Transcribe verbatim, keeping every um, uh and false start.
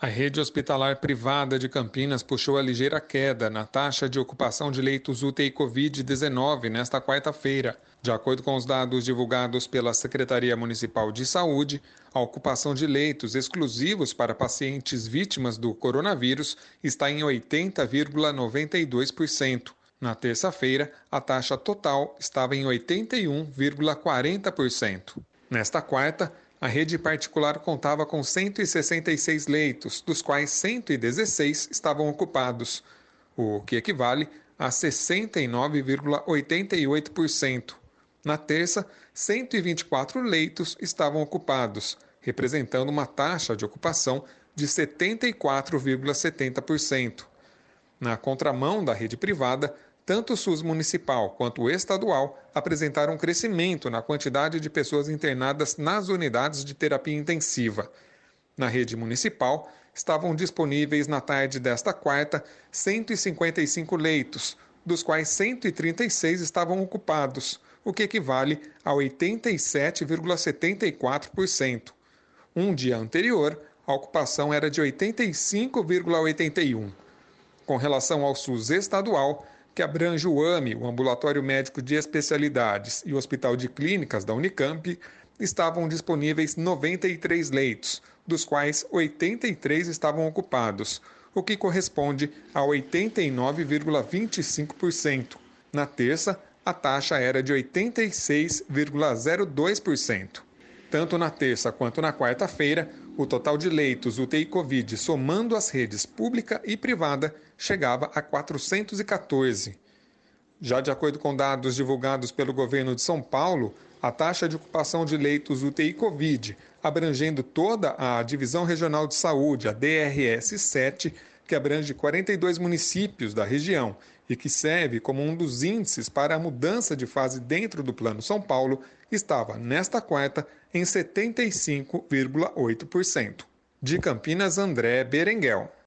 A rede hospitalar privada de Campinas puxou a ligeira queda na taxa de ocupação de leitos U T I covid dezenove nesta quarta-feira. De acordo com os dados divulgados pela Secretaria Municipal de Saúde, a ocupação de leitos exclusivos para pacientes vítimas do coronavírus está em oitenta vírgula noventa e dois por cento. Na terça-feira, a taxa total estava em oitenta e um vírgula quarenta por cento. Nesta quarta, a rede particular contava com cento e sessenta e seis leitos, dos quais cento e dezesseis estavam ocupados, o que equivale a sessenta e nove vírgula oitenta e oito por cento. Na terça, cento e vinte e quatro leitos estavam ocupados, representando uma taxa de ocupação de setenta e quatro vírgula setenta por cento. Na contramão da rede privada, tanto o SUS municipal quanto o estadual apresentaram um crescimento na quantidade de pessoas internadas nas unidades de terapia intensiva. Na rede municipal, estavam disponíveis na tarde desta quarta cento e cinquenta e cinco leitos, dos quais cento e trinta e seis estavam ocupados, o que equivale a oitenta e sete vírgula setenta e quatro por cento. Um dia anterior, a ocupação era de oitenta e cinco vírgula oitenta e um por cento. Com relação ao SUS estadual, que abrange o AME, o Ambulatório Médico de Especialidades, e o Hospital de Clínicas da Unicamp, estavam disponíveis noventa e três leitos, dos quais oitenta e três estavam ocupados, o que corresponde a oitenta e nove vírgula vinte e cinco por cento. Na terça, a taxa era de oitenta e seis vírgula zero dois por cento. Tanto na terça quanto na quarta-feira, o total de leitos U T I Covid, somando as redes pública e privada, chegava a quatrocentos e quatorze. Já de acordo com dados divulgados pelo governo de São Paulo, a taxa de ocupação de leitos U T I Covid, abrangendo toda a Divisão Regional de Saúde, a D R S sete, que abrange quarenta e dois municípios da região e que serve como um dos índices para a mudança de fase dentro do Plano São Paulo, estava, nesta quarta, em setenta e cinco vírgula oito por cento. De Campinas, André Berenguel.